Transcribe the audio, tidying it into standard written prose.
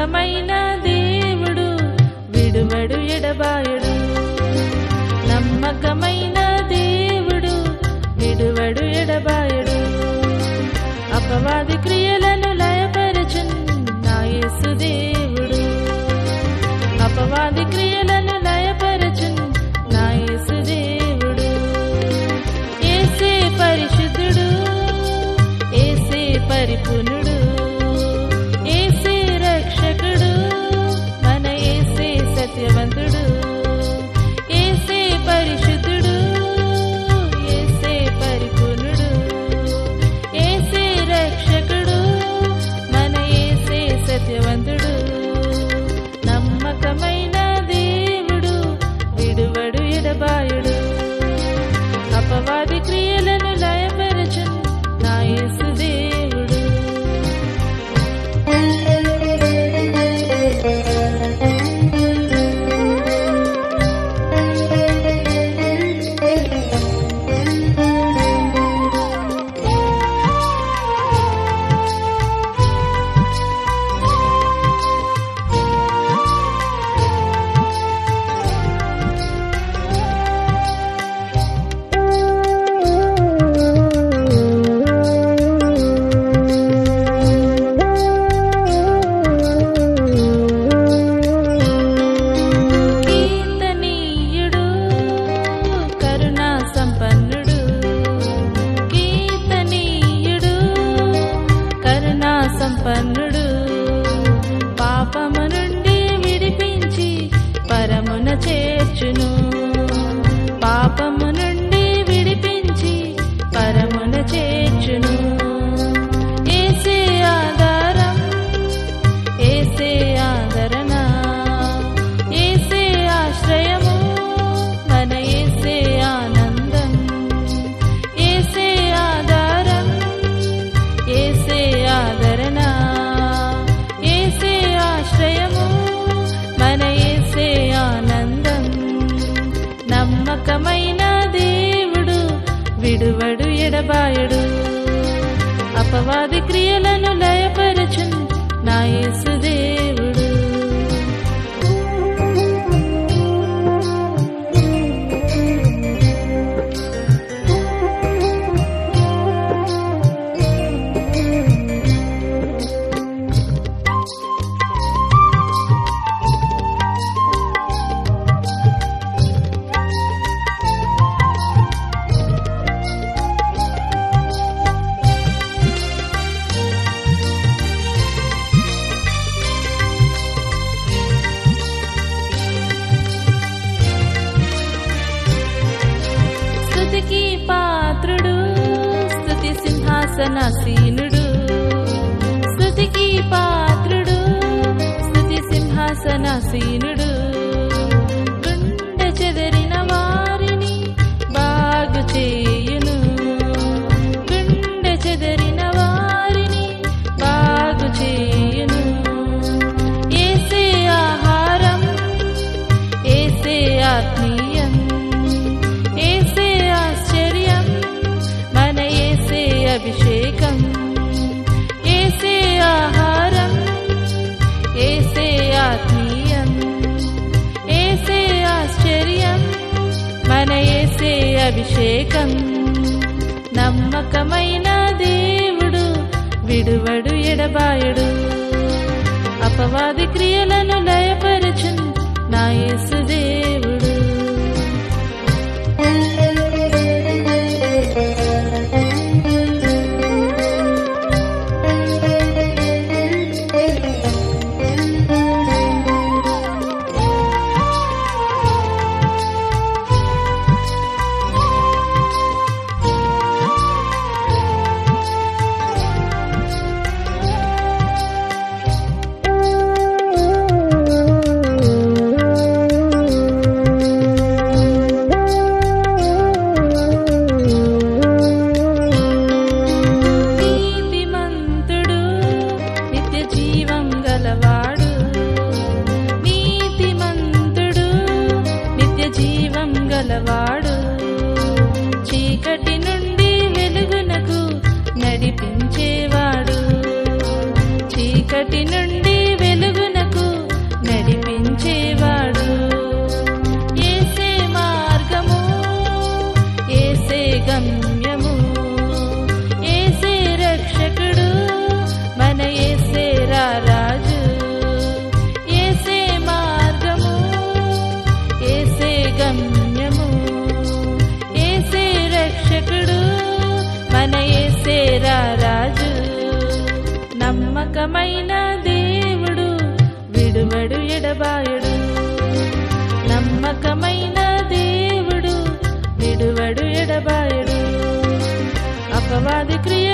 నమ్మకమైన దేవుడు విడువడు ఎడబాయడు. నమ్మకమైన దేవుడు విడువడు ఎడబాయడు. అపవాది క్రియలను లయపరచున్ నా యేసు దేవుడు. అపవాది క్రియలను లయపరచున్ నా యేసు దేవుడు. యేసే పరిశుద్ధుడు, యేసే పరిపూర్ణుడు, యేసే రక్షకుడు, మన యేసే సత్యవంతుడు. యేసే పరిశుద్ధుడు, యేసే పరిపూర్ణుడు, యేసే రక్షకుడు, మన యేసే సత్యవంతుడు. నమ్మకమైన దేవుడు విడువడు ఎడబాయుడు. అపవాది క్రియలను లయపరచున్ నా యేసు దేవుడు. సంపన్నుడు పాపము నుండి విడిపించి పరమున చేర్చును. పాపము నుండి విడిపించి పరమున చేర్చును. యేసే ఆధారం, యేసే ఆదరణ, యేసే ఆశ్రయము, మన యేసే ఆనందం. యేసే ఆధారం, యేసే ఆదరణ, యేసే ఆశ్రయము, మన యేసే ఆనందం. నమ్మకమైన దేవుడు విడువడు ఎడబాయడు. అపవాది క్రియలను లయపరచున్ నా యేసు దేవుడు. స్తుతికి పాత్రుడు, స్తుతి సింహాసనాసీనుడు. స్తుతికి పాత్రుడు, స్తుతి సింహాసనాసీనుడు. గుండె చెదరిన వారిని బాగు చేయును. గుండె చెదరిన వారిని బాగు చేయును. యేసే ఆహారం, యేసే ఆత్మీయం, యేసే ఆశ్చర్యం, మన యేసే అభిషేకం. యేసే ఆహారం, యేసే ఆత్మీయం, యేసే ఆశ్చర్యం, మన యేసే అభిషేకం. నమ్మకమైన దేవుడు విడువడు ఎడబాయడు. అపవాది క్రియలను లయపరచున్ నా యేసు దేవుడు. నమ్మకమైన దేవుడు విడువడు ఎడబాయడు. నమ్మకమైన దేవుడు విడువడు ఎడబాయడు. అపవాది క్రియ